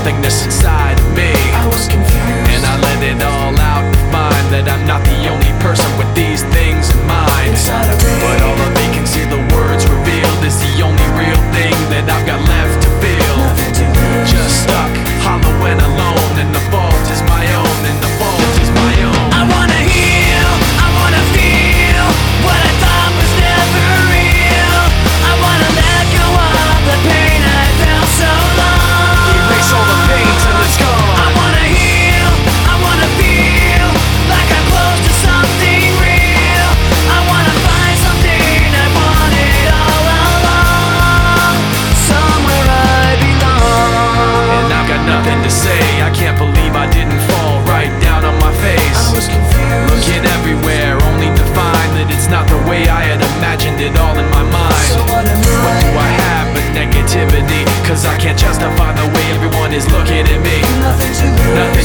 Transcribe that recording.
nothingness inside of me. I was confused, and I let it all out to find that I'm not the only person with these things in mind. inside of me. But all the vacancy the words revealed is the only real thing that I've got left to feel. Nothing to lose. Just stuck, hollow and alone, and the fault is my own, and the fault is my own. I wanna heal, I wanna feel what I thought was never real. I wanna let go of the pain I felt so long. Erase all the pain till it's gone. I wanna heal, I wanna feel like I'm close to something real. I wanna find something I wanted all along, somewhere I belong. And I've got nothing to say. I can't believe I didn't fall right down on my face. I was confused, Looking everywhere, only to find that it's not the way I had imagined it all in my mind. so what am What do I have but negativity? Cause I can't justify the way everyone is looking at me. Nothing to lose. Nothing